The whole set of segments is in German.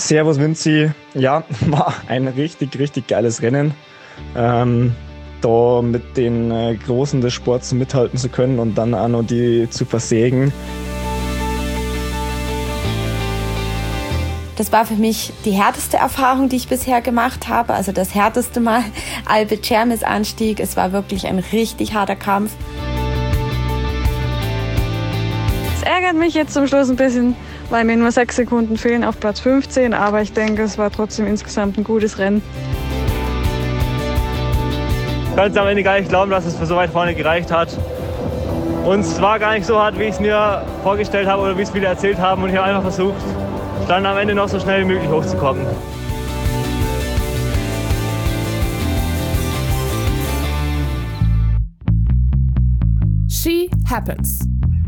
Servus Vinzi, ja, war ein richtig, richtig geiles Rennen. Da mit den Großen des Sports mithalten zu können und dann auch noch die zu versägen. Das war für mich die härteste Erfahrung, die ich bisher gemacht habe. Also das härteste Mal, Alpe Cermis Anstieg. Es war wirklich ein richtig harter Kampf. Es ärgert mich jetzt zum Schluss ein bisschen, weil mir nur 6 Sekunden fehlen auf Platz 15. Aber ich denke, es war trotzdem insgesamt ein gutes Rennen. Ich kann es am Ende gar nicht glauben, dass es für so weit vorne gereicht hat. Und es war gar nicht so hart, wie ich es mir vorgestellt habe oder wie es viele erzählt haben. Und ich habe einfach versucht, dann am Ende noch so schnell wie möglich hochzukommen. She Happens.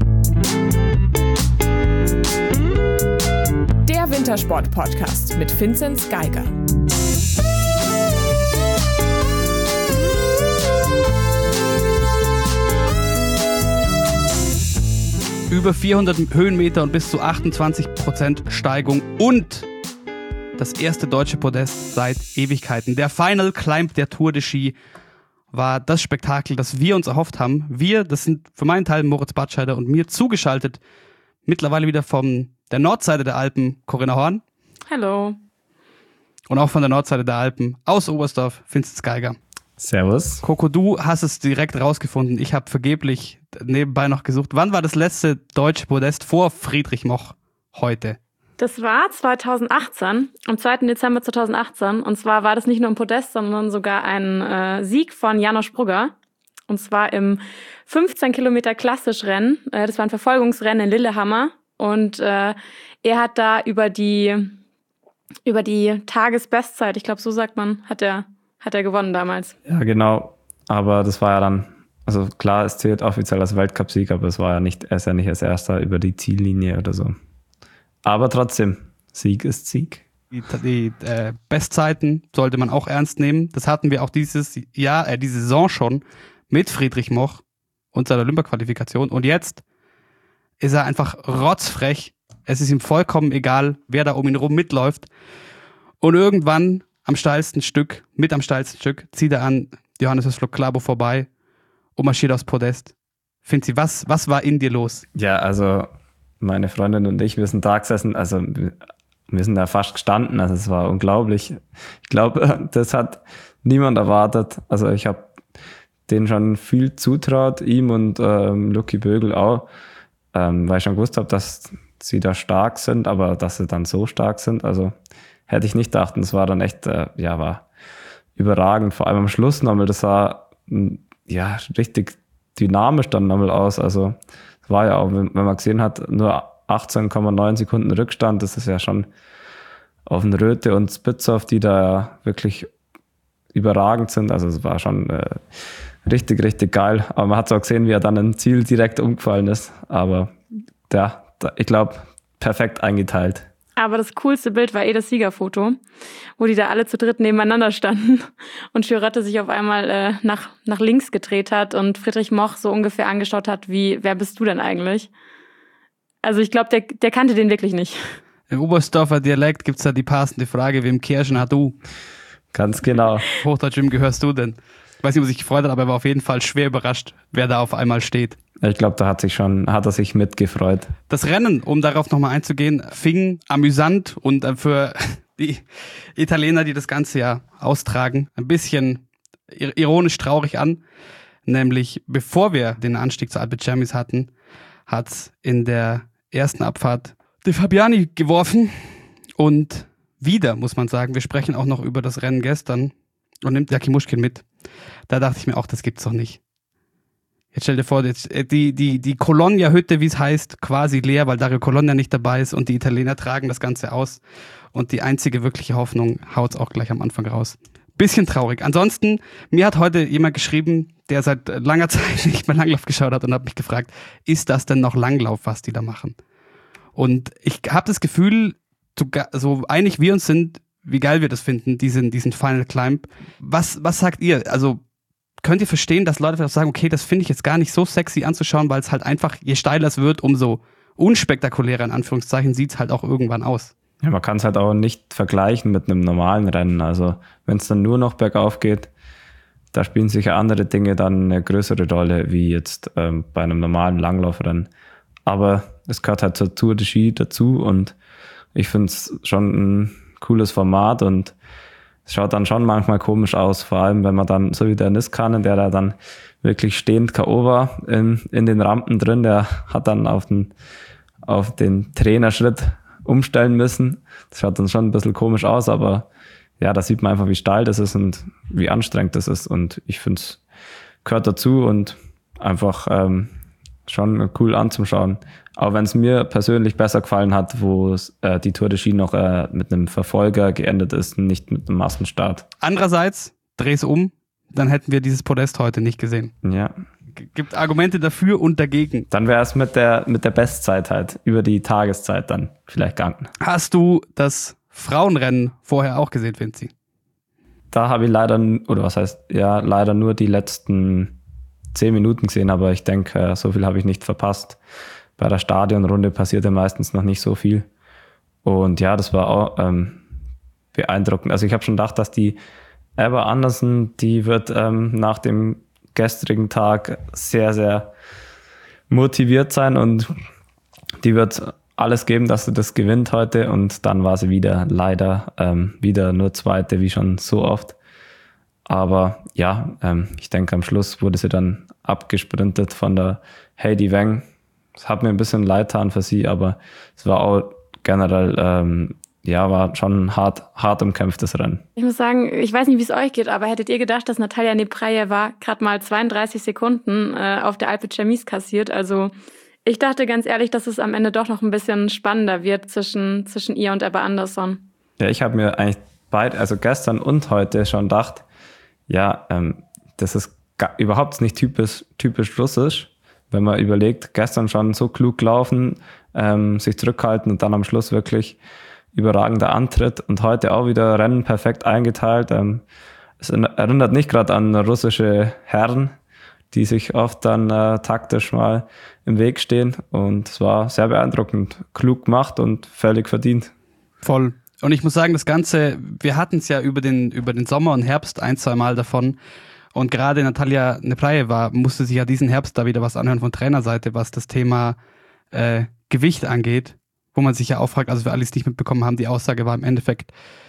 Der Wintersport-Podcast mit Vinzenz Geiger. Über 400 Höhenmeter und bis zu 28% Steigung und das erste deutsche Podest seit Ewigkeiten. Der Final Climb der Tour de Ski war das Spektakel, das wir uns erhofft haben. Wir, das sind für meinen Teil Moritz Batscheider und mir zugeschaltet, mittlerweile wieder von der Nordseite der Alpen, Corinna Horn. Hallo. Und auch von der Nordseite der Alpen aus Oberstdorf, Vinzenz Geiger. Servus. Coco, du hast es direkt rausgefunden. Ich habe vergeblich nebenbei noch gesucht. Wann war das letzte deutsche Podest vor Friedrich Moch heute? Das war 2018, am 2. Dezember 2018. Und zwar war das nicht nur ein Podest, sondern sogar ein Sieg von János Brugger. Und zwar im 15 Kilometer Klassischrennen. Das war ein Verfolgungsrennen in Lillehammer. Und er hat da über die Tagesbestzeit, ich glaube so sagt man, hat er gewonnen damals. Ja, genau. Aber das war ja dann, also klar, es zählt offiziell als Weltcupsieg, aber er ist ja nicht als Erster über die Ziellinie oder so. Aber trotzdem, Sieg ist Sieg. Die Bestzeiten sollte man auch ernst nehmen. Das hatten wir auch diese Saison schon mit Friedrich Moch und seiner Olympia-Qualifikation. Und jetzt ist er einfach rotzfrech. Es ist ihm vollkommen egal, wer da um ihn rum mitläuft. Und irgendwann mit am steilsten Stück, zieht er an Johannes Klabo vorbei und marschiert aufs Podest. Vinzi, was war in dir los? Ja, also meine Freundin und ich, wir sind da gesessen, also wir sind da fast gestanden, also es war unglaublich. Ich glaube, das hat niemand erwartet. Also ich habe denen schon viel zutraut, ihm und Lucky Bögel auch, weil ich schon gewusst habe, dass sie da stark sind, aber dass sie dann so stark sind, also hätte ich nicht gedacht. Und es war dann echt, war überragend. Vor allem am Schluss nochmal, das sah richtig dynamisch dann nochmal aus. Also es war ja auch, wenn man gesehen hat, nur 18,9 Sekunden Rückstand. Das ist ja schon auf den Röthe und Spitzow, die da wirklich überragend sind. Also es war schon richtig, richtig geil. Aber man hat auch gesehen, wie er dann im Ziel direkt umgefallen ist. Aber ich glaube, perfekt eingeteilt. Aber das coolste Bild war das Siegerfoto, wo die da alle zu dritt nebeneinander standen und Chirotte sich auf einmal nach links gedreht hat und Friedrich Moch so ungefähr angeschaut hat, wie, wer bist du denn eigentlich? Also ich glaube, der kannte den wirklich nicht. Im Oberstdorfer Dialekt gibt es da die passende Frage, wem Kirschen hat du? Ganz genau. Hochdeutsch, wem gehörst du denn? Ich weiß nicht, ob er sich gefreut hat, aber er war auf jeden Fall schwer überrascht, wer da auf einmal steht. Ich glaube, da hat er sich mitgefreut. Das Rennen, um darauf nochmal einzugehen, fing amüsant und für die Italiener, die das Ganze ja austragen, ein bisschen ironisch traurig an. Nämlich, bevor wir den Anstieg zur Alpe Cermis hatten, hat's in der ersten Abfahrt De Fabiani geworfen. Und wieder, muss man sagen, wir sprechen auch noch über das Rennen gestern und nimmt Jakimuschkin mit. Da dachte ich mir auch, das gibt's doch nicht. Jetzt stell dir vor, die Colonia-Hütte, wie es heißt, quasi leer, weil Dario Colonia nicht dabei ist und die Italiener tragen das Ganze aus. Und die einzige wirkliche Hoffnung haut's auch gleich am Anfang raus. Bisschen traurig. Ansonsten, mir hat heute jemand geschrieben, der seit langer Zeit nicht mehr Langlauf geschaut hat und hat mich gefragt, ist das denn noch Langlauf, was die da machen? Und ich habe das Gefühl, so einig wir uns sind, wie geil wir das finden, diesen Final Climb. Was sagt ihr? Also könnt ihr verstehen, dass Leute vielleicht sagen, okay, das finde ich jetzt gar nicht so sexy anzuschauen, weil es halt einfach, je steiler es wird, umso unspektakulärer in Anführungszeichen sieht es halt auch irgendwann aus. Ja, man kann es halt auch nicht vergleichen mit einem normalen Rennen. Also wenn es dann nur noch bergauf geht, da spielen sicher andere Dinge dann eine größere Rolle, wie jetzt bei einem normalen Langlaufrennen. Aber es gehört halt zur Tour de Ski dazu und ich finde es schon ein cooles Format und es schaut dann schon manchmal komisch aus, vor allem wenn man dann, so wie der Niskanen, der da dann wirklich stehend K.O. war in den Rampen drin, der hat dann auf den Trainerschritt umstellen müssen. Das schaut dann schon ein bisschen komisch aus, aber ja, da sieht man einfach, wie steil das ist und wie anstrengend das ist. Und ich finde, es gehört dazu und einfach schon cool anzuschauen. Auch wenn es mir persönlich besser gefallen hat, wo die Tour de Ski noch mit einem Verfolger geendet ist, nicht mit einem Massenstart. Andererseits, dreh's um, dann hätten wir dieses Podest heute nicht gesehen. Ja. Gibt Argumente dafür und dagegen. Dann wäre es mit der Bestzeit halt, über die Tageszeit dann vielleicht gegangen. Hast du das Frauenrennen vorher auch gesehen, Vinzi? Da habe ich leider nur die letzten 10 Minuten gesehen, aber ich denke, so viel habe ich nicht verpasst. Bei der Stadionrunde passiert ja meistens noch nicht so viel. Und ja, das war auch beeindruckend. Also ich habe schon gedacht, dass die Ebba Andersen, die wird nach dem gestrigen Tag sehr, sehr motiviert sein und die wird alles geben, dass sie das gewinnt heute und dann war sie leider wieder nur Zweite, wie schon so oft. Aber ja, ich denke, am Schluss wurde sie dann abgesprintet von der Heidi Weng. Es hat mir ein bisschen leid getan für sie, aber es war auch generell war schon hart umkämpftes Rennen. Ich muss sagen, ich weiß nicht, wie es euch geht, aber hättet ihr gedacht, dass Natalia Neprajeva gerade mal 32 Sekunden auf der Alpe Cermis kassiert? Also ich dachte ganz ehrlich, dass es am Ende doch noch ein bisschen spannender wird zwischen ihr und Ebba Andersson. Ja, ich habe mir eigentlich also gestern und heute schon gedacht, ja, das ist überhaupt nicht typisch russisch, wenn man überlegt, gestern schon so klug laufen, sich zurückhalten und dann am Schluss wirklich überragender Antritt und heute auch wieder Rennen perfekt eingeteilt. Es erinnert nicht gerade an russische Herren, die sich oft dann taktisch mal im Weg stehen und es war sehr beeindruckend, klug gemacht und völlig verdient. Voll. Und ich muss sagen, das Ganze, wir hatten es ja über den Sommer und Herbst 1-2 Mal davon und gerade Natalia Neprajeva musste sich ja diesen Herbst da wieder was anhören von Trainerseite, was das Thema Gewicht angeht, wo man sich ja auch fragt, also für alle, die es nicht mitbekommen haben, die Aussage war im Endeffekt,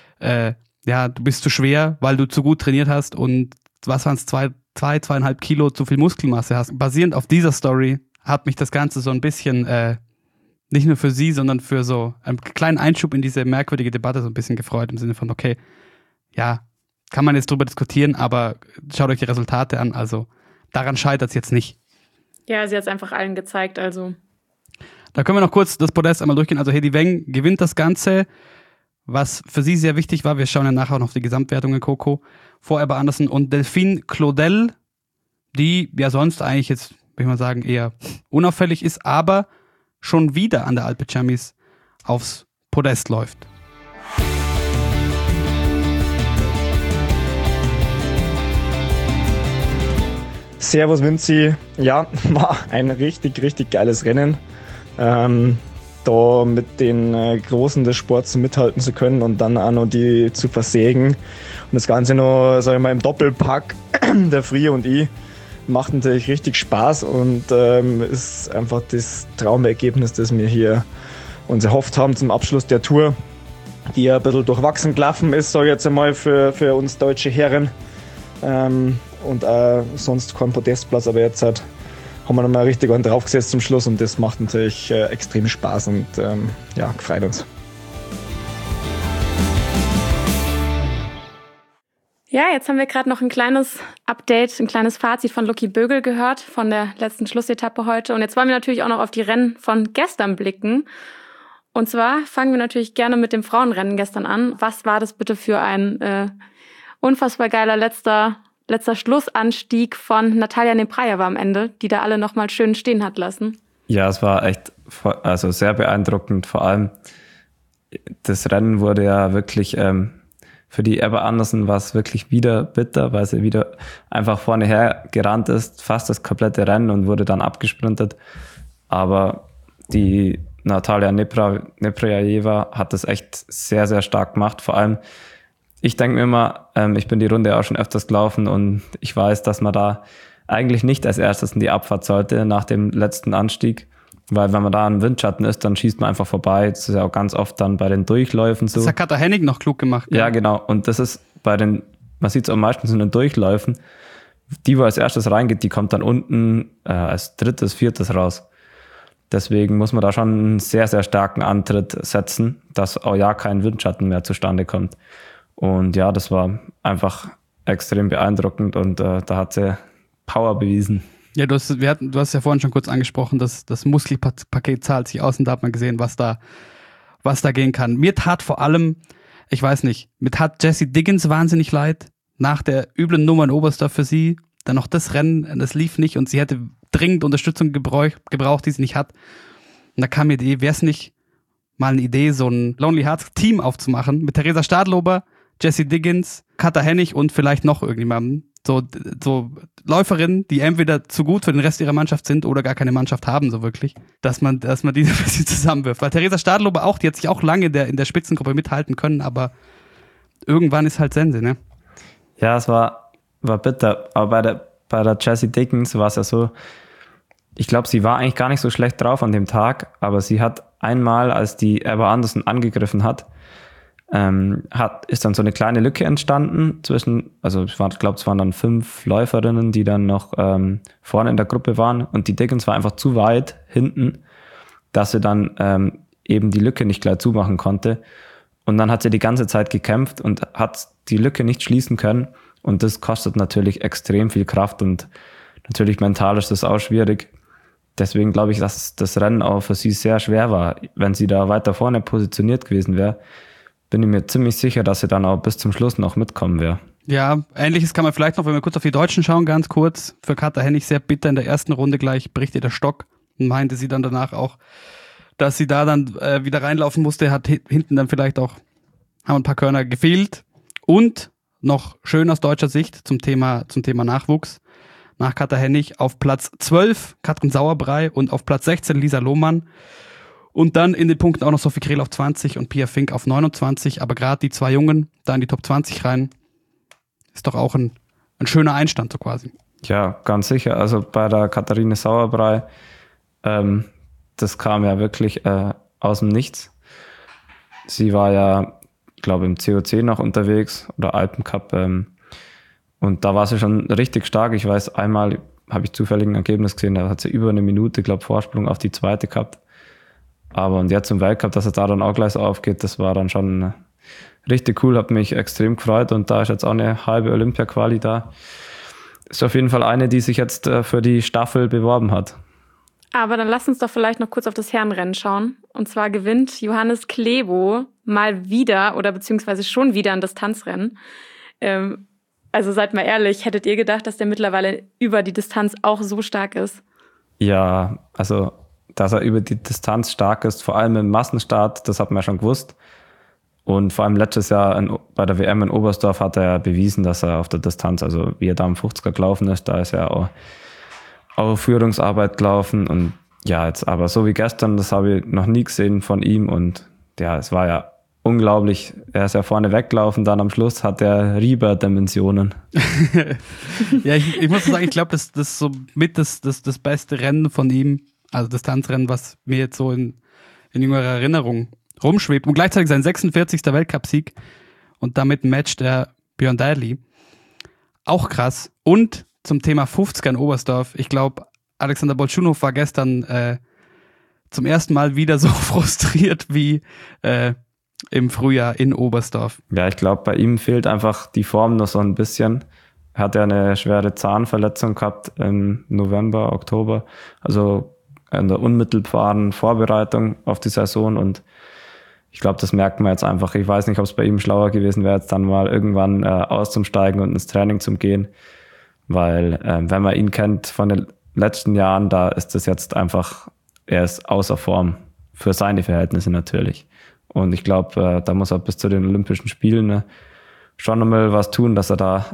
du bist zu schwer, weil du zu gut trainiert hast und was waren es, 2,5 Kilo zu viel Muskelmasse hast. Basierend auf dieser Story hat mich das Ganze so ein bisschen, nicht nur für sie, sondern für so einen kleinen Einschub in diese merkwürdige Debatte so ein bisschen gefreut, im Sinne von, okay, ja, kann man jetzt drüber diskutieren, aber schaut euch die Resultate an, also daran scheitert es jetzt nicht. Ja, sie hat es einfach allen gezeigt, also. Da können wir noch kurz das Podest einmal durchgehen. Also Heidi Weng gewinnt das Ganze, was für sie sehr wichtig war. Wir schauen ja nachher noch auf die Gesamtwertung in Coco. Vor Ebba Andersen und Delphine Claudel, die ja sonst eigentlich jetzt, würde ich mal sagen, eher unauffällig ist, aber schon wieder an der Alpe Cermis aufs Podest läuft. Servus Vinzi, ja, war ein richtig, richtig geiles Rennen. Da mit den Großen des Sports mithalten zu können und dann auch noch die zu versägen. Und das Ganze noch, sag ich mal, im Doppelpack, der Frie und ich, macht natürlich richtig Spaß und ist einfach das Traumergebnis, das wir hier uns erhofft haben zum Abschluss der Tour, die ja ein bisschen durchwachsen gelaufen ist, sage ich jetzt einmal, für uns deutsche Herren. Und sonst kein Podestplatz, aber jetzt haben wir nochmal richtig einen draufgesetzt zum Schluss und das macht natürlich extrem Spaß und gefreut uns. Ja, jetzt haben wir gerade noch ein kleines Update, ein kleines Fazit von Lucky Bögel gehört, von der letzten Schlussetappe heute. Und jetzt wollen wir natürlich auch noch auf die Rennen von gestern blicken. Und zwar fangen wir natürlich gerne mit dem Frauenrennen gestern an. Was war das bitte für ein unfassbar geiler letzter Schlussanstieg von Natalia Neprajeva am Ende, die da alle nochmal schön stehen hat lassen? Ja, es war echt sehr beeindruckend. Vor allem das Rennen wurde ja wirklich für die Ebba Andersen war es wirklich wieder bitter, weil sie wieder einfach vorne her gerannt ist, fast das komplette Rennen und wurde dann abgesprintet. Aber die Natalia Neprjajeva hat das echt sehr, sehr stark gemacht. Vor allem, ich denke mir immer, ich bin die Runde auch schon öfters gelaufen und ich weiß, dass man da eigentlich nicht als erstes in die Abfahrt sollte nach dem letzten Anstieg. Weil wenn man da im Windschatten ist, dann schießt man einfach vorbei. Das ist ja auch ganz oft dann bei den Durchläufen so. Das hat Katha Hennig noch klug gemacht. Ja, genau. Und das ist man sieht es auch meistens in den Durchläufen, die, wo als erstes reingeht, die kommt dann unten als drittes, viertes raus. Deswegen muss man da schon einen sehr, sehr starken Antritt setzen, dass auch ja kein Windschatten mehr zustande kommt. Und ja, das war einfach extrem beeindruckend und da hat sie Power bewiesen. Ja, du hast ja vorhin schon kurz angesprochen, dass das Muskelpaket zahlt sich aus und da hat man gesehen, was da gehen kann. Mir tat vor allem, ich weiß nicht, mir tat Jessie Diggins wahnsinnig leid. Nach der üblen Nummer in Oberstdorf für sie, dann noch das Rennen, das lief nicht und sie hätte dringend Unterstützung gebraucht, die sie nicht hat. Und da kam mir die Idee, wäre es nicht mal eine Idee, so ein Lonely Hearts Team aufzumachen mit Theresa Stadlober, Jessie Diggins, Katha Hennig und vielleicht noch irgendjemandem. So Läuferinnen, die entweder zu gut für den Rest ihrer Mannschaft sind oder gar keine Mannschaft haben, so wirklich, dass man die ein bisschen zusammenwirft. Weil Theresa Stadlober auch, die hat sich auch lange in der Spitzengruppe mithalten können, aber irgendwann ist halt Sense, ne? Ja, es war bitter. Aber bei der Jessie Diggins war es ja so, ich glaube, sie war eigentlich gar nicht so schlecht drauf an dem Tag, aber sie hat einmal, als die Eva Anderson angegriffen hat, ist dann so eine kleine Lücke entstanden zwischen, also ich glaube, es waren dann 5 Läuferinnen, die dann noch vorne in der Gruppe waren und die Diggins war einfach zu weit hinten, dass sie dann eben die Lücke nicht gleich zumachen konnte und dann hat sie die ganze Zeit gekämpft und hat die Lücke nicht schließen können und das kostet natürlich extrem viel Kraft und natürlich mental ist das auch schwierig. Deswegen glaube ich, dass das Rennen auch für sie sehr schwer war. Wenn sie da weiter vorne positioniert gewesen wäre, bin ich mir ziemlich sicher, dass sie dann auch bis zum Schluss noch mitkommen wäre. Ja, Ähnliches kann man vielleicht noch, wenn wir kurz auf die Deutschen schauen, ganz kurz. Für Katha Hennig sehr bitter in der ersten Runde gleich bricht ihr der Stock und meinte sie dann danach auch, dass sie da dann wieder reinlaufen musste, hat hinten dann vielleicht auch, haben ein paar Körner gefehlt. Und noch schön aus deutscher Sicht zum Thema Nachwuchs. Nach Katha Hennig auf Platz 12 Katrin Sauerbrei und auf Platz 16 Lisa Lohmann. Und dann in den Punkten auch noch Sophie Krehl auf 20 und Pia Fink auf 29. Aber gerade die 2 Jungen da in die Top 20 rein, ist doch auch ein schöner Einstand so quasi. Ja, ganz sicher. Also bei der Katharine Sauerbrei, das kam ja wirklich aus dem Nichts. Sie war ja, ich glaube, im COC noch unterwegs oder Alpencup. Und da war sie schon richtig stark. Ich weiß, einmal habe ich zufällig ein Ergebnis gesehen, da hat sie über eine Minute, glaube ich, Vorsprung auf die zweite gehabt. Aber und jetzt im Weltcup, dass es da dann auch gleich so aufgeht, das war dann schon richtig cool, hat mich extrem gefreut und da ist jetzt auch eine halbe Olympia-Quali da. Ist auf jeden Fall eine, die sich jetzt für die Staffel beworben hat. Aber dann lass uns doch vielleicht noch kurz auf das Herrenrennen schauen. Und zwar gewinnt Johannes Klebo mal wieder oder beziehungsweise schon wieder ein Distanzrennen. Also seid mal ehrlich, hättet ihr gedacht, dass der mittlerweile über die Distanz auch so stark ist? Ja, also dass er über die Distanz stark ist, vor allem im Massenstart, das hat man ja schon gewusst. Und vor allem letztes Jahr bei der WM in Oberstdorf hat er ja bewiesen, dass er auf der Distanz, also wie er da am 50er gelaufen ist, da ist er auch Führungsarbeit gelaufen. Und ja, jetzt aber so wie gestern, das habe ich noch nie gesehen von ihm. Und ja, es war ja unglaublich. Er ist ja vorne weggelaufen, dann am Schluss hat er Rieber-Dimensionen. Ja, ich muss sagen, ich glaube, das ist so mit das beste Rennen von ihm, also Distanzrennen, was mir jetzt so in jüngerer Erinnerung rumschwebt. Und gleichzeitig sein 46. Weltcupsieg und damit matcht er Björn Daly. Auch krass. Und zum Thema 50er in Oberstdorf. Ich glaube, Alexander Bolschunow war gestern zum ersten Mal wieder so frustriert wie im Frühjahr in Oberstdorf. Ja, ich glaube, bei ihm fehlt einfach die Form noch so ein bisschen. Er hat ja eine schwere Zahnverletzung gehabt im November, Oktober. Also in der unmittelbaren Vorbereitung auf die Saison und ich glaube, das merkt man jetzt einfach. Ich weiß nicht, ob es bei ihm schlauer gewesen wäre, jetzt dann mal irgendwann auszusteigen und ins Training zu gehen, weil wenn man ihn kennt von den letzten Jahren, da ist das jetzt einfach, er ist außer Form, für seine Verhältnisse natürlich. Und ich glaube, da muss er bis zu den Olympischen Spielen schon einmal was tun, dass er da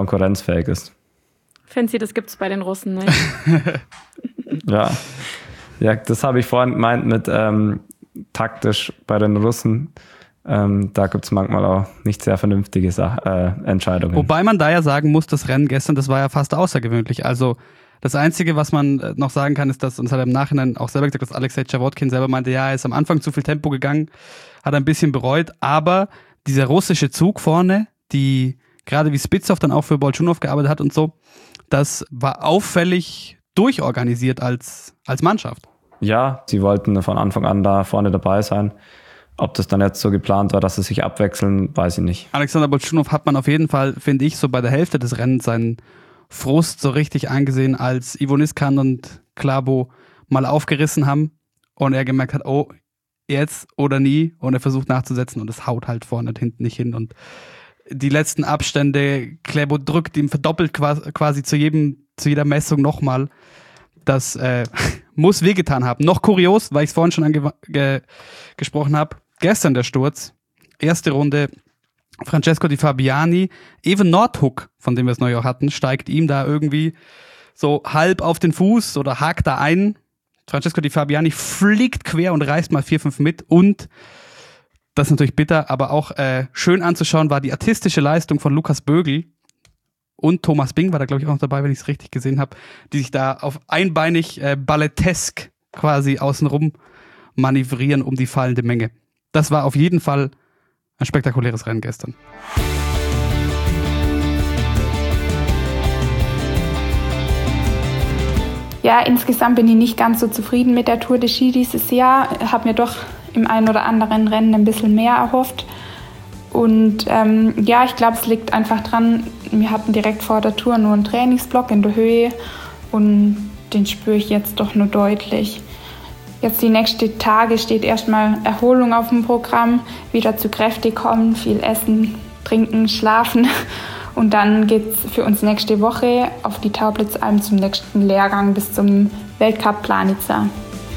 konkurrenzfähig ist. Fancy, das gibt's bei den Russen nicht. Ja, Ja, das habe ich vorhin gemeint mit taktisch bei den Russen. Da gibt es manchmal auch nicht sehr vernünftige Entscheidungen. Wobei man da ja sagen muss, das Rennen gestern, das war ja fast außergewöhnlich. Also das Einzige, was man noch sagen kann, ist, dass, und das hat er im Nachhinein auch selber gesagt, dass Alexei Tschawotkin selber meinte, ja, er ist am Anfang zu viel Tempo gegangen, hat ein bisschen bereut, aber dieser russische Zug vorne, die gerade wie Spitzow dann auch für Bolschunow gearbeitet hat und so, das war auffällig durchorganisiert als Mannschaft. Ja, sie wollten von Anfang an da vorne dabei sein. Ob das dann jetzt so geplant war, dass sie sich abwechseln, weiß ich nicht. Alexander Bolschunow hat man auf jeden Fall, finde ich, so bei der Hälfte des Rennens seinen Frust so richtig eingesehen, als Ivo Niskan und Klæbo mal aufgerissen haben und er gemerkt hat, oh, jetzt oder nie, und er versucht nachzusetzen und es haut halt vorne und hinten nicht hin und die letzten Abstände, Klæbo drückt ihm verdoppelt quasi zu jeder Messung nochmal. Das muss wehgetan haben. Noch kurios, weil ich es vorhin schon gesprochen habe, gestern der Sturz, erste Runde, Francesco Di Fabiani, Even Nordhook, von dem wir es neu auch hatten, steigt ihm da irgendwie so halb auf den Fuß oder hakt da ein. Francesco Di Fabiani fliegt quer und reißt mal 4-5 mit und das ist natürlich bitter, aber auch schön anzuschauen war die artistische Leistung von Lukas Bögl und Thomas Bing war da, glaube ich, auch noch dabei, wenn ich es richtig gesehen habe, die sich da auf einbeinig ballettesk quasi außenrum manövrieren um die fallende Menge. Das war auf jeden Fall ein spektakuläres Rennen gestern. Ja, insgesamt bin ich nicht ganz so zufrieden mit der Tour de Ski dieses Jahr. Habe mir doch im einen oder anderen Rennen ein bisschen mehr erhofft. Und ja, ich glaube, es liegt einfach dran, wir hatten direkt vor der Tour nur einen Trainingsblock in der Höhe und den spüre ich jetzt doch nur deutlich. Jetzt die nächsten Tage steht erstmal Erholung auf dem Programm, wieder zu Kräfte kommen, viel essen, trinken, schlafen. Und dann geht es für uns nächste Woche auf die Taublitzalm zum nächsten Lehrgang bis zum Weltcup Planica.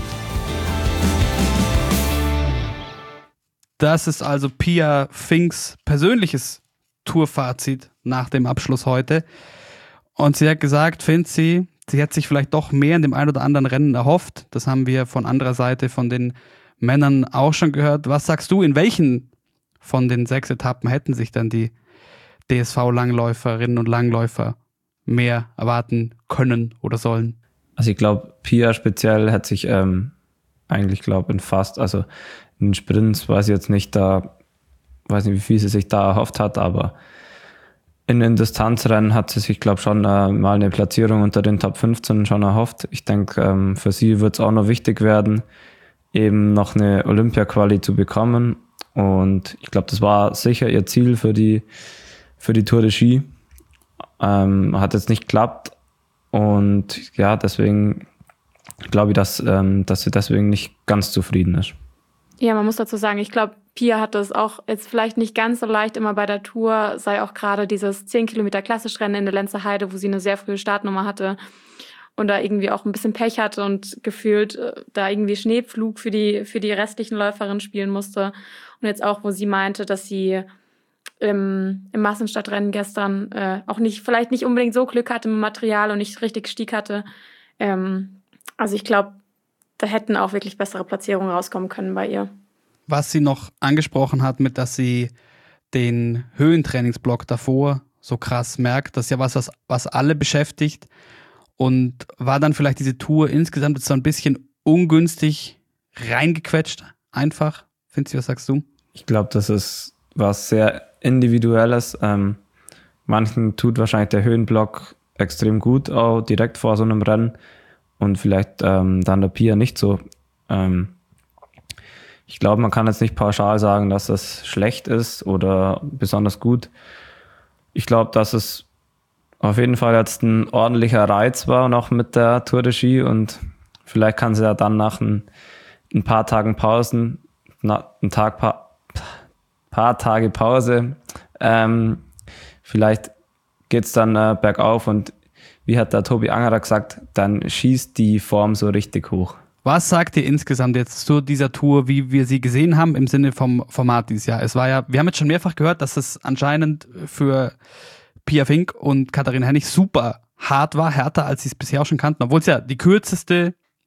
Das ist also Pia Finks persönliches Tourfazit nach dem Abschluss heute. Und sie hat gesagt, findet sie hätte sich vielleicht doch mehr in dem einen oder anderen Rennen erhofft. Das haben wir von anderer Seite von den Männern auch schon gehört. Was sagst du, in welchen von den 6 Etappen hätten sich dann die DSV-Langläuferinnen und Langläufer mehr erwarten können oder sollen? Also ich glaube, Pia speziell hat sich eigentlich, glaube in fast, also in Sprints weiß ich jetzt nicht, weiß nicht, wie viel sie sich da erhofft hat, aber in den Distanzrennen hat sie sich, glaube ich, schon mal eine Platzierung unter den Top 15 schon erhofft. Ich denke, für sie wird es auch noch wichtig werden, eben noch eine Olympia-Quali zu bekommen. Und ich glaube, das war sicher ihr Ziel für die Tour de Ski. Hat jetzt nicht geklappt. Und ja, deswegen glaube ich, dass sie deswegen nicht ganz zufrieden ist. Ja, man muss dazu sagen, ich glaube, Pia hat es auch jetzt vielleicht nicht ganz so leicht immer bei der Tour, sei auch gerade dieses 10 Kilometer Klassischrennen in der Lenzer Heide, wo sie eine sehr frühe Startnummer hatte und da irgendwie auch ein bisschen Pech hatte und gefühlt da irgendwie Schneepflug für die restlichen Läuferinnen spielen musste. Und jetzt auch, wo sie meinte, dass sie im Massenstadtrennen gestern auch vielleicht nicht unbedingt so Glück hatte mit Material und nicht richtig Stieg hatte. Also ich glaube, da hätten auch wirklich bessere Platzierungen rauskommen können bei ihr. Was sie noch angesprochen hat, mit dass sie den Höhentrainingsblock davor so krass merkt, das ist ja was alle beschäftigt und war dann vielleicht diese Tour insgesamt so ein bisschen ungünstig reingequetscht, einfach. Findest du, was sagst du? Ich glaube, das ist was sehr Individuelles. Manchen tut wahrscheinlich der Höhenblock extrem gut, auch direkt vor so einem Rennen. Und vielleicht dann der Pia nicht so. Ich glaube, man kann jetzt nicht pauschal sagen, dass das schlecht ist oder besonders gut. Ich glaube, dass es auf jeden Fall jetzt ein ordentlicher Reiz war, noch mit der Tour de Ski. Und vielleicht kann sie ja dann nach ein paar Tagen Pausen, paar Tage Pause, vielleicht geht's dann bergauf und wie hat der Tobi Angerer gesagt, dann schießt die Form so richtig hoch. Was sagt ihr insgesamt jetzt zu dieser Tour, wie wir sie gesehen haben, im Sinne vom Format dieses Jahr? Es war ja, wir haben jetzt schon mehrfach gehört, dass es anscheinend für Pia Fink und Katharina Hennig super hart war, härter als sie es bisher auch schon kannten, obwohl es ja die kürzeste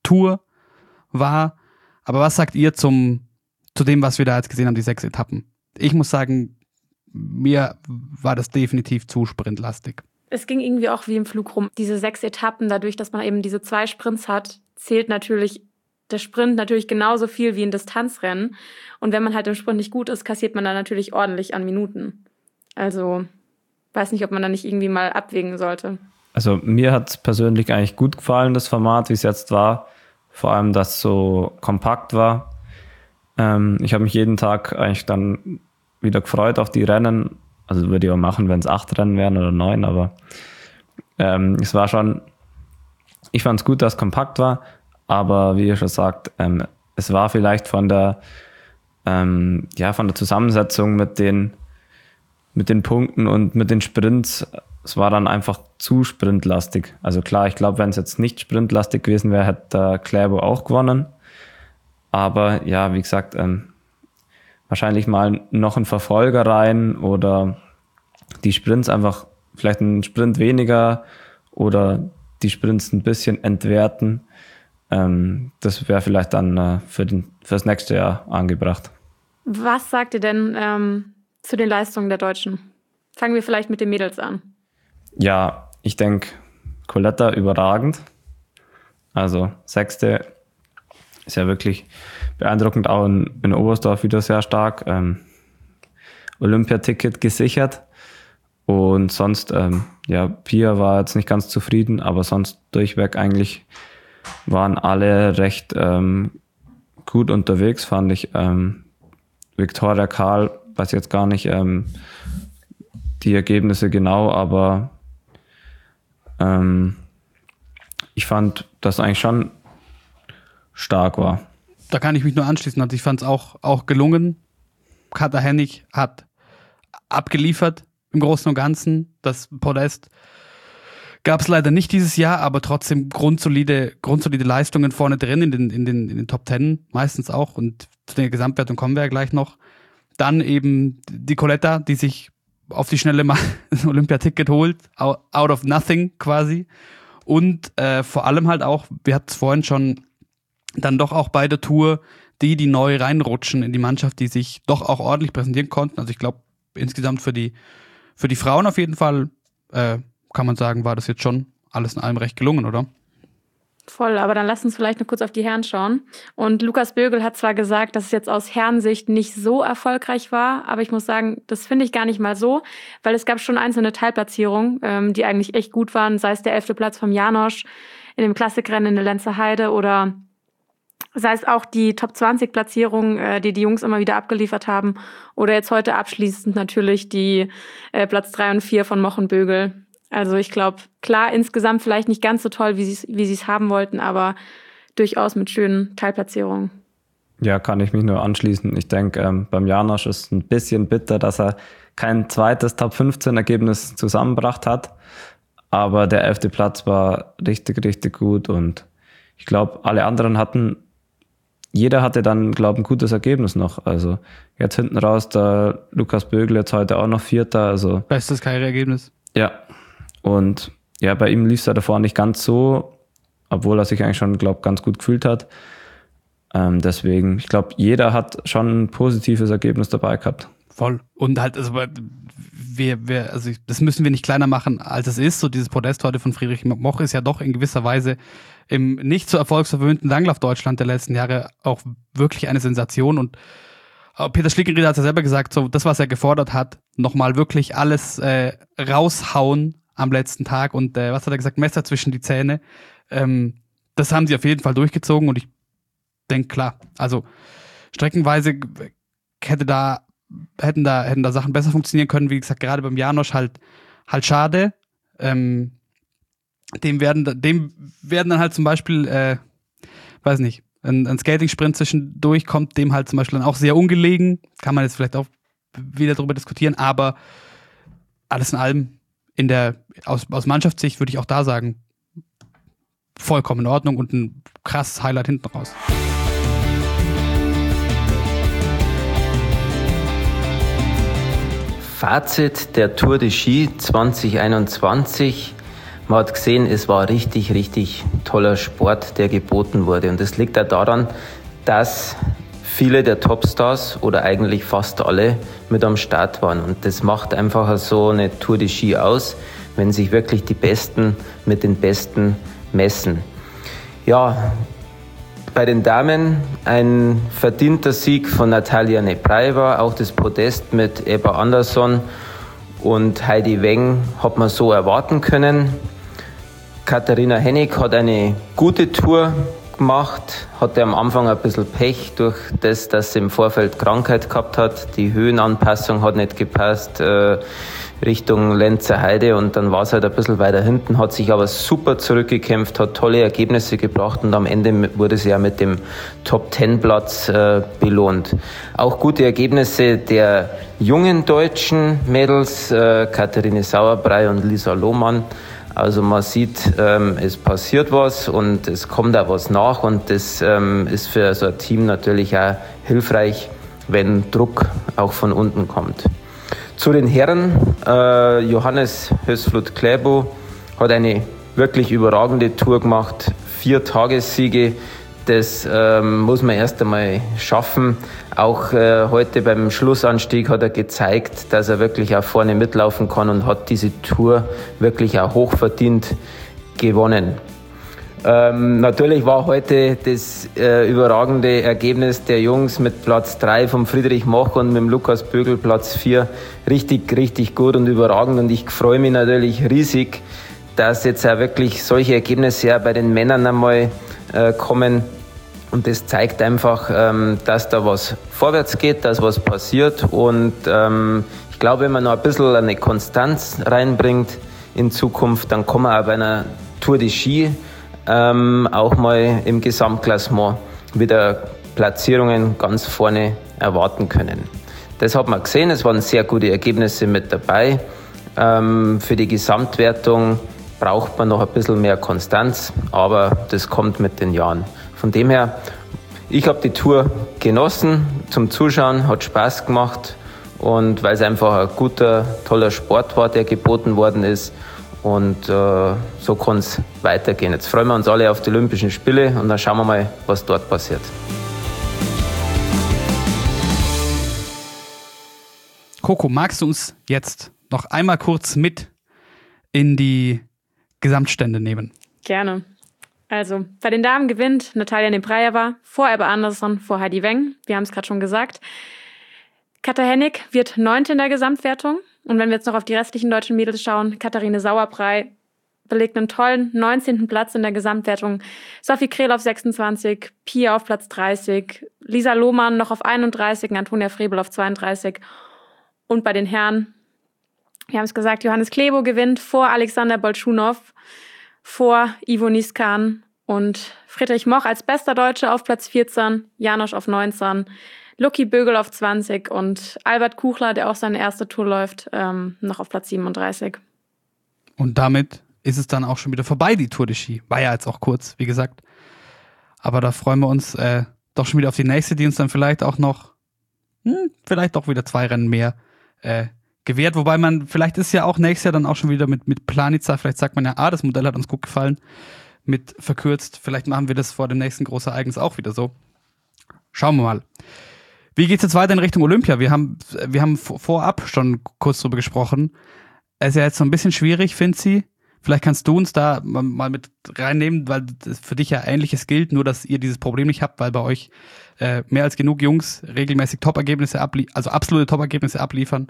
Tour war. Aber was sagt ihr zu dem, was wir da jetzt gesehen haben, die 6 Etappen? Ich muss sagen, mir war das definitiv zu sprintlastig. Es ging irgendwie auch wie im Flug rum. Diese 6 Etappen, dadurch, dass man eben diese 2 Sprints hat, zählt natürlich der Sprint natürlich genauso viel wie ein Distanzrennen. Und wenn man halt im Sprint nicht gut ist, kassiert man dann natürlich ordentlich an Minuten. Also, weiß nicht, ob man da nicht irgendwie mal abwägen sollte. Also mir hat es persönlich eigentlich gut gefallen, das Format, wie es jetzt war. Vor allem, dass es so kompakt war. Ich habe mich jeden Tag eigentlich dann wieder gefreut auf die Rennen. Also würde ich auch machen, wenn es 8 Rennen wären oder 9, aber es war schon, ich fand es gut, dass es kompakt war, aber wie ihr schon sagt, es war vielleicht von der Zusammensetzung mit den Punkten und mit den Sprints, es war dann einfach zu sprintlastig. Also klar, ich glaube, wenn es jetzt nicht sprintlastig gewesen wäre, hätte der Kläbo auch gewonnen. Aber ja, wie gesagt, wahrscheinlich mal noch ein Verfolger rein oder die Sprints einfach vielleicht einen Sprint weniger oder die Sprints ein bisschen entwerten. Das wäre vielleicht dann fürs nächste Jahr angebracht. Was sagt ihr denn zu den Leistungen der Deutschen? Fangen wir vielleicht mit den Mädels an. Ja, ich denke, Coletta überragend. Also 6. ist ja wirklich beeindruckend, auch in Oberstdorf wieder sehr stark. Olympiaticket gesichert. Und sonst, Pia war jetzt nicht ganz zufrieden, aber sonst durchweg eigentlich waren alle recht gut unterwegs, fand ich. Viktoria Karl, weiß jetzt gar nicht die Ergebnisse genau, aber ich fand, dass eigentlich schon stark war. Da kann ich mich nur anschließen. Also ich fand es auch gelungen. Katja Hennig hat abgeliefert im Großen und Ganzen. Das Podest gab es leider nicht dieses Jahr, aber trotzdem grundsolide Leistungen vorne drin in den Top 10 meistens auch. Und zu der Gesamtwertung kommen wir ja gleich noch. Dann eben die Coletta, die sich auf die Schnelle mal ein Olympiaticket holt, out of nothing quasi. Und vor allem halt auch, wir hatten es vorhin schon, dann doch auch bei der Tour, die neu reinrutschen in die Mannschaft, die sich doch auch ordentlich präsentieren konnten. Also ich glaube, insgesamt für die Frauen auf jeden Fall, kann man sagen, war das jetzt schon alles in allem recht gelungen, oder? Voll, aber dann lass uns vielleicht noch kurz auf die Herren schauen. Und Lukas Bögel hat zwar gesagt, dass es jetzt aus Herrensicht nicht so erfolgreich war, aber ich muss sagen, das finde ich gar nicht mal so, weil es gab schon einzelne Teilplatzierungen, die eigentlich echt gut waren, sei es der 11. Platz vom Janosch in dem Klassikrennen in der Lenzer Heide oder sei es auch die Top-20-Platzierung, die Jungs immer wieder abgeliefert haben oder jetzt heute abschließend natürlich die Platz 3 und 4 von Moch und Bögel. Also ich glaube, klar, insgesamt vielleicht nicht ganz so toll, wie sie es haben wollten, aber durchaus mit schönen Teilplatzierungen. Ja, kann ich mich nur anschließen. Ich denke, beim Janosch ist es ein bisschen bitter, dass er kein zweites Top-15-Ergebnis zusammengebracht hat. Aber der 11. Platz war richtig, richtig gut. Und ich glaube, alle anderen jeder hatte dann, glaube ich, ein gutes Ergebnis noch. Also jetzt hinten raus, der Lukas Bögel jetzt heute auch noch 4. Also bestes Karriereergebnis. Ja. Und ja, bei ihm lief es ja davor nicht ganz so, obwohl er sich eigentlich schon, glaube ich, ganz gut gefühlt hat. Deswegen, ich glaube, jeder hat schon ein positives Ergebnis dabei gehabt. Voll. Und halt, also das müssen wir nicht kleiner machen, als es ist. So dieses Podest heute von Friedrich Moch ist ja doch in gewisser Weise im nicht so erfolgsverwöhnten Langlauf Deutschland der letzten Jahre auch wirklich eine Sensation. Und Peter Schlickenrieder hat ja selber gesagt, so das, was er gefordert hat, nochmal wirklich alles raushauen am letzten Tag und was hat er gesagt, Messer zwischen die Zähne. Das haben sie auf jeden Fall durchgezogen und ich denke, klar, also streckenweise hätten da Sachen besser funktionieren können, wie gesagt, gerade beim Janosch halt schade. Dem werden dann halt zum Beispiel, weiß nicht, ein Skating-Sprint zwischendurch kommt dem halt zum Beispiel dann auch sehr ungelegen. Kann man jetzt vielleicht auch wieder darüber diskutieren, aber alles in allem aus Mannschaftssicht würde ich auch da sagen, vollkommen in Ordnung und ein krasses Highlight hinten raus. Fazit der Tour de Ski 2021. man hat gesehen, es war richtig, richtig toller Sport, der geboten wurde. Und das liegt auch daran, dass viele der Topstars oder eigentlich fast alle mit am Start waren. Und das macht einfach so eine Tour de Ski aus, wenn sich wirklich die Besten mit den Besten messen. Ja, bei den Damen ein verdienter Sieg von Natalia Neprajeva, auch das Podest mit Ebba Andersson und Heidi Weng hat man so erwarten können. Katharina Hennig hat eine gute Tour gemacht, hatte am Anfang ein bisschen Pech durch das, dass sie im Vorfeld Krankheit gehabt hat. Die Höhenanpassung hat nicht gepasst Richtung Lenzer Heide und dann war es halt ein bisschen weiter hinten, hat sich aber super zurückgekämpft, hat tolle Ergebnisse gebracht und am Ende wurde sie ja mit dem Top-10-Platz belohnt. Auch gute Ergebnisse der jungen deutschen Mädels, Katharine Sauerbrei und Lisa Lohmann. Also man sieht, es passiert was und es kommt auch was nach und das ist für so ein Team natürlich auch hilfreich, wenn Druck auch von unten kommt. Zu den Herren, Johannes Hösflot-Klæbo hat eine wirklich überragende Tour gemacht, 4 Tagessiege, das muss man erst einmal schaffen. Auch heute beim Schlussanstieg hat er gezeigt, dass er wirklich auch vorne mitlaufen kann und hat diese Tour wirklich auch hochverdient gewonnen. Natürlich war heute das überragende Ergebnis der Jungs mit Platz 3 vom Friedrich Moch und mit dem Lukas Bögel Platz 4 richtig, richtig gut und überragend. Und ich freue mich natürlich riesig, dass jetzt auch wirklich solche Ergebnisse auch bei den Männern einmal kommen. Und das zeigt einfach, dass da was vorwärts geht, dass was passiert. Und ich glaube, wenn man noch ein bisschen eine Konstanz reinbringt in Zukunft, dann kann man auch bei einer Tour de Ski auch mal im Gesamtklassement wieder Platzierungen ganz vorne erwarten können. Das hat man gesehen, es waren sehr gute Ergebnisse mit dabei. Für die Gesamtwertung braucht man noch ein bisschen mehr Konstanz, aber das kommt mit den Jahren. Von dem her, ich habe die Tour genossen zum Zuschauen, hat Spaß gemacht und weil es einfach ein guter, toller Sport war, der geboten worden ist. Und so kann es weitergehen. Jetzt freuen wir uns alle auf die Olympischen Spiele und dann schauen wir mal, was dort passiert. Coco, magst du uns jetzt noch einmal kurz mit in die Gesamtstände nehmen? Gerne. Also, bei den Damen gewinnt Natalia Neprajeva vor Ebba Andersson, vor Heidi Weng. Wir haben es gerade schon gesagt. Katha Hennig wird 9. in der Gesamtwertung. Und wenn wir jetzt noch auf die restlichen deutschen Mädels schauen, Katharine Sauerbrei belegt einen tollen 19. Platz in der Gesamtwertung. Sophie Krehl auf 26, Pia auf Platz 30, Lisa Lohmann noch auf 31, Antonia Frebel auf 32. Und bei den Herren, wir haben es gesagt, Johannes Klæbo gewinnt vor Alexander Bolschunow, vor Ivo Niskan und Friedrich Moch als bester Deutscher auf Platz 14, Janosch auf 19, Lucky Bögel auf 20 und Albert Kuchler, der auch seine erste Tour läuft, noch auf Platz 37. Und damit ist es dann auch schon wieder vorbei, die Tour de Ski. War ja jetzt auch kurz, wie gesagt. Aber da freuen wir uns doch schon wieder auf die nächste, die uns dann vielleicht auch noch, vielleicht doch wieder 2 Rennen mehr gewährt. Wobei man, vielleicht ist ja auch nächstes Jahr dann auch schon wieder mit Planica, vielleicht sagt man ja, das Modell hat uns gut gefallen, mit verkürzt. Vielleicht machen wir das vor dem nächsten großen Ereignis auch wieder so. Schauen wir mal. Wie geht's jetzt weiter in Richtung Olympia? Wir haben vorab schon kurz drüber gesprochen. Es ist ja jetzt so ein bisschen schwierig, Finzi. Vielleicht kannst du uns da mal mit reinnehmen, weil das für dich ja Ähnliches gilt, nur dass ihr dieses Problem nicht habt, weil bei euch mehr als genug Jungs regelmäßig Top-Ergebnisse also absolute Top-Ergebnisse abliefern.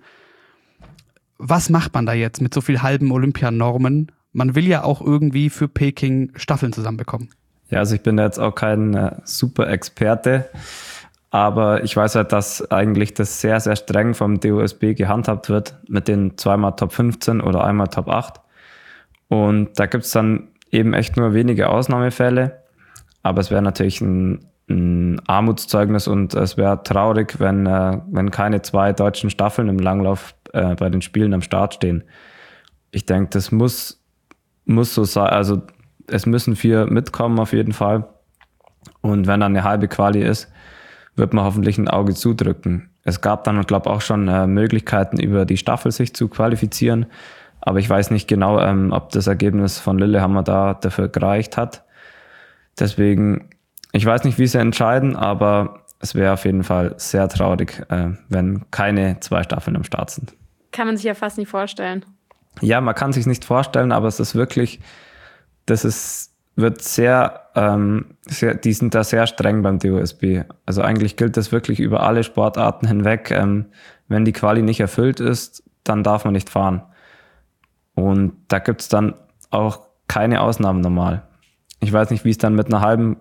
Was macht man da jetzt mit so viel halben Olympianormen? Man will ja auch irgendwie für Peking Staffeln zusammenbekommen. Ja, also ich bin da jetzt auch kein super Experte. Aber ich weiß halt, dass eigentlich das sehr, sehr streng vom DOSB gehandhabt wird mit den 2-mal Top 15 oder einmal Top 8. Und da gibt es dann eben echt nur wenige Ausnahmefälle. Aber es wäre natürlich ein Armutszeugnis und es wäre traurig, wenn keine 2 deutschen Staffeln im Langlauf bei den Spielen am Start stehen. Ich denke, das muss so sein. Also es müssen 4 mitkommen auf jeden Fall. Und wenn dann eine halbe Quali ist, wird man hoffentlich ein Auge zudrücken. Es gab dann, ich glaube, auch schon Möglichkeiten, über die Staffel sich zu qualifizieren. Aber ich weiß nicht genau, ob das Ergebnis von Lillehammer dafür gereicht hat. Deswegen, ich weiß nicht, wie sie entscheiden, aber es wäre auf jeden Fall sehr traurig, wenn keine 2 Staffeln am Start sind. Kann man sich ja fast nicht vorstellen. Ja, man kann sich nicht vorstellen, aber es ist wirklich, die sind da sehr streng beim DOSB. Also eigentlich gilt das wirklich über alle Sportarten hinweg. Wenn die Quali nicht erfüllt ist, dann darf man nicht fahren. Und da gibt es dann auch keine Ausnahmen normal. Ich weiß nicht, wie es dann mit einer halben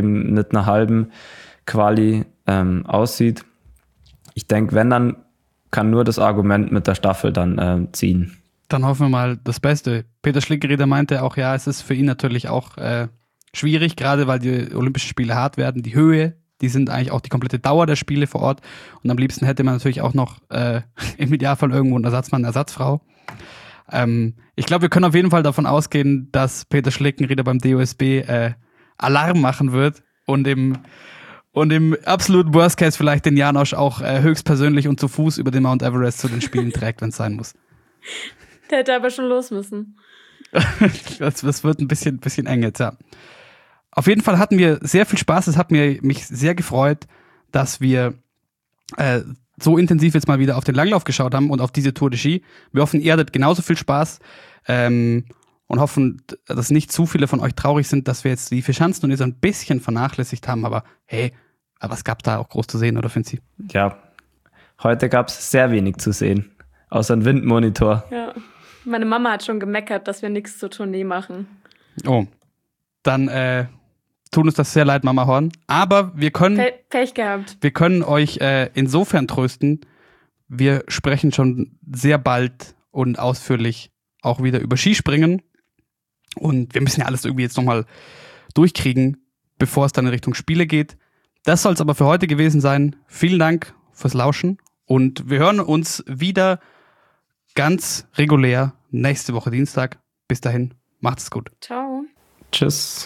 Quali aussieht. Ich denke, wenn, dann kann nur das Argument mit der Staffel dann ziehen. Dann hoffen wir mal das Beste. Peter Schlickereder meinte auch, ja, es ist für ihn natürlich auch schwierig, gerade weil die Olympischen Spiele hart werden. Die Höhe, die sind eigentlich auch die komplette Dauer der Spiele vor Ort. Und am liebsten hätte man natürlich auch noch im Idealfall irgendwo einen Ersatzmann, Ersatzfrau. Ich glaube, wir können auf jeden Fall davon ausgehen, dass Peter Schlickenrieder beim DOSB Alarm machen wird und im absoluten Worst Case vielleicht den Janosch auch höchstpersönlich und zu Fuß über den Mount Everest zu den Spielen trägt, wenn es sein muss. Der hätte aber schon los müssen. Das wird ein bisschen eng jetzt, ja. Auf jeden Fall hatten wir sehr viel Spaß. Es hat mich sehr gefreut, dass wir so intensiv jetzt mal wieder auf den Langlauf geschaut haben und auf diese Tour de Ski. Wir hoffen, ihr hattet genauso viel Spaß und hoffen, dass nicht zu viele von euch traurig sind, dass wir jetzt die Vierschanzentournee so ein bisschen vernachlässigt haben. Aber hey, was gab's da auch groß zu sehen, oder Finzi? Ja, heute gab's sehr wenig zu sehen, außer ein Windmonitor. Ja, meine Mama hat schon gemeckert, dass wir nichts zur Tournee machen. Oh, dann tut uns das sehr leid, Mama Horn. Aber wir können Pech gehabt. Wir können euch insofern trösten. Wir sprechen schon sehr bald und ausführlich auch wieder über Skispringen. Und wir müssen ja alles irgendwie jetzt nochmal durchkriegen, bevor es dann in Richtung Spiele geht. Das soll es aber für heute gewesen sein. Vielen Dank fürs Lauschen. Und wir hören uns wieder ganz regulär nächste Woche Dienstag. Bis dahin, macht's gut. Ciao. Tschüss.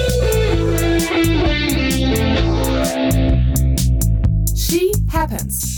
She Happens.